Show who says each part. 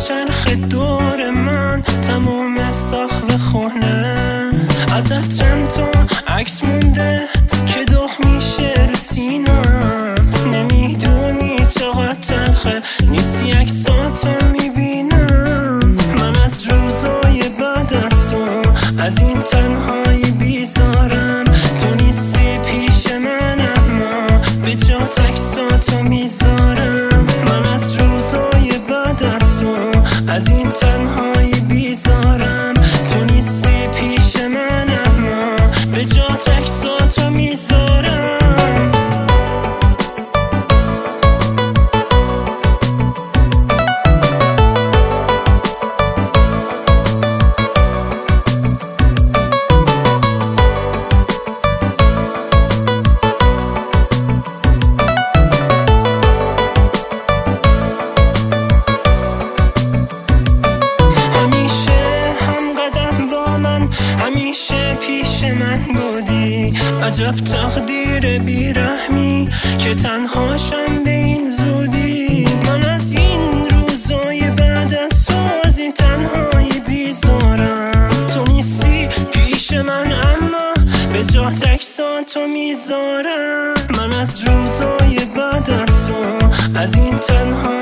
Speaker 1: چرخ دور من تموم سقف خونه، ازت چند تا عکس مونده که داغ میشه رو سینم. نمیدونی چقدر تلخه نیستی عکساتو میبینم. من از روزای بعد از تو از این تنهایی بیزارم. تو نیستی پیش من اما به جات عکساتو میذارم. من از روزای بعد از تو از این تنهایی بیزارم. تو نیستی پیش من اما به جات عکساتو میذارم. همیشه پیش من بودی، عجب تقدیر بیرحمی که تنهاشم به این زودی. من از این روزای بعد از تو از این تنهایی بیزارم. تو نیستی پیش من اما به جات عکساتو میذارم. من از روزای بعد از تو از این تنهایی